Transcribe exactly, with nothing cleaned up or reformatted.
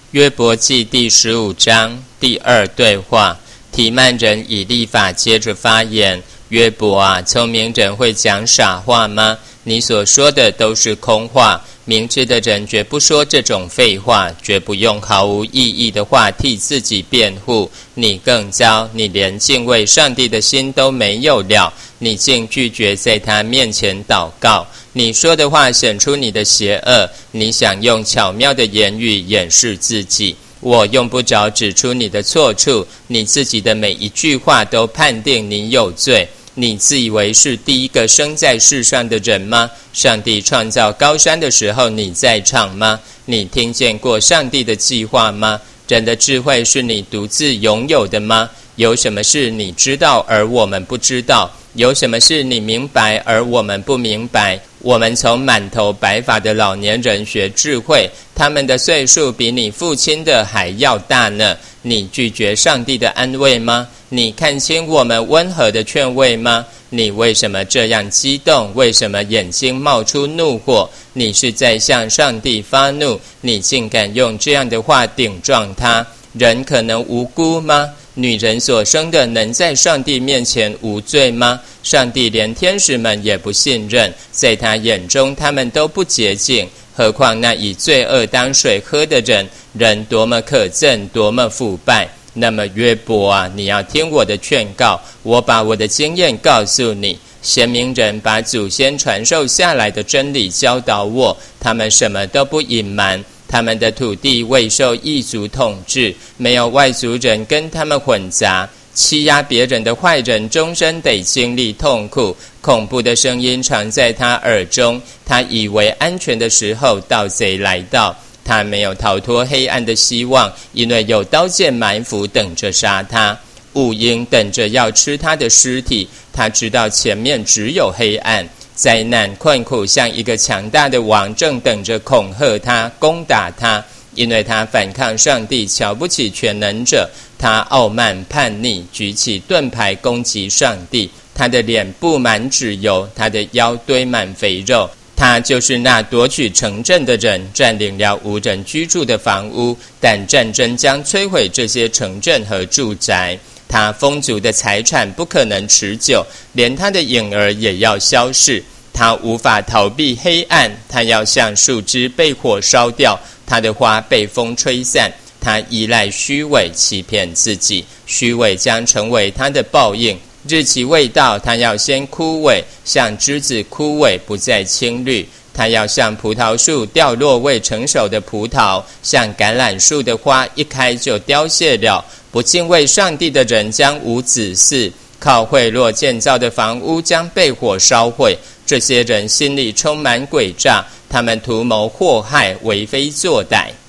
约伯记第十五章第二对话，提曼人以利法接着发言：约伯啊，聪明人会讲傻话吗？你所说的都是空话，明智的人绝不说这种废话，绝不用毫无意义的话替自己辩护。你更糟，你连敬畏上帝的心都没有了，你竟拒绝在他面前祷告。你说的话显出你的邪恶，你想用巧妙的言语掩饰自己。我用不着指出你的错处，你自己的每一句话都判定你有罪。你自以为是第一个生在世上的人吗？上帝创造高山的时候你在场吗？你听见过上帝的计划吗？人的智慧是你独自拥有的吗？有什么事你知道而我们不知道？有什么事你明白而我们不明白？我们从满头白发的老年人学智慧，他们的岁数比你父亲的还要大呢。你拒绝上帝的安慰吗？你看清我们温和的劝慰吗？你为什么这样激动？为什么眼睛冒出怒火？你是在向上帝发怒，你竟敢用这样的话顶撞他。人可能无辜吗？女人所生的能在上帝面前无罪吗？上帝连天使们也不信任，在他眼中他们都不洁净，何况那以罪恶当水喝的人，人多么可憎，多么腐败。那么约伯啊，你要听我的劝告，我把我的经验告诉你。贤明人把祖先传授下来的真理教导我，他们什么都不隐瞒，他们的土地未受异族统治，没有外族人跟他们混杂。欺压别人的坏人终身得经历痛苦，恐怖的声音常在他耳中。他以为安全的时候，盗贼来到，他没有逃脱黑暗的希望，因为有刀剑埋伏等着杀他，乌鹰等着要吃他的尸体。他知道前面只有黑暗，灾难困苦像一个强大的王正等着恐吓他，攻打他。因为他反抗上帝，瞧不起全能者，他傲慢叛逆，举起盾牌攻击上帝。他的脸布满脂油，他的腰堆满肥肉。他就是那夺取城镇的人，占领了无人居住的房屋，但战争将摧毁这些城镇和住宅。他丰足的财产不可能持久，连他的影儿也要消逝。他无法逃避黑暗，他要像树枝被火烧掉，他的花被风吹散。他依赖虚伪，欺骗自己，虚伪将成为他的报应。日期未到，他要先枯萎，像枝子枯萎，不再青绿。他要像葡萄树掉落未成熟的葡萄，像橄榄树的花一开就凋谢了。不敬畏上帝的人将无子嗣，靠贿赂建造的房屋将被火烧毁。这些人心里充满诡诈，他们图谋祸害，为非作歹。